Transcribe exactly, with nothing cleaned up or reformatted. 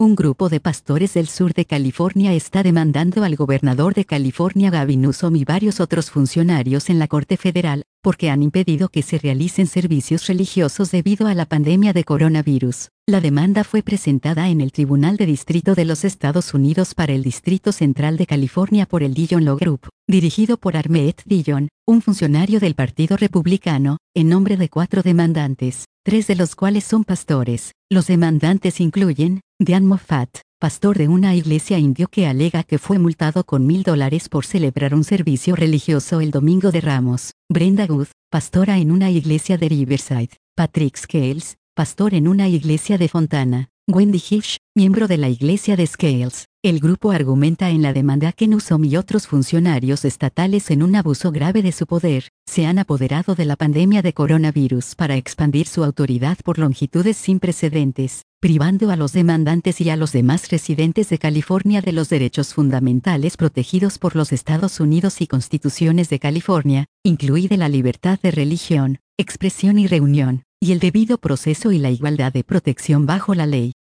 Un grupo de pastores del sur de California está demandando al gobernador de California Gavin Newsom y varios otros funcionarios en la Corte Federal, porque han impedido que se realicen servicios religiosos debido a la pandemia de coronavirus. La demanda fue presentada en el Tribunal de Distrito de los Estados Unidos para el Distrito Central de California por el Dillon Law Group, dirigido por Armette Dillon, un funcionario del Partido Republicano, en nombre de cuatro demandantes, tres de los cuales son pastores. Los demandantes incluyen Dan Moffat, pastor de una iglesia indio que alega que fue multado con mil dólares por celebrar un servicio religioso el Domingo de Ramos; Brenda Good, pastora en una iglesia de Riverside; Patrick Scales, pastor en una iglesia de Fontana; Wendy Hirsch, miembro de la iglesia de Scales. El grupo argumenta en la demanda que Newsom y otros funcionarios estatales, en un abuso grave de su poder, se han apoderado de la pandemia de coronavirus para expandir su autoridad por longitudes sin precedentes, privando a los demandantes y a los demás residentes de California de los derechos fundamentales protegidos por los Estados Unidos y constituciones de California, incluida la libertad de religión, expresión y reunión, y el debido proceso y la igualdad de protección bajo la ley.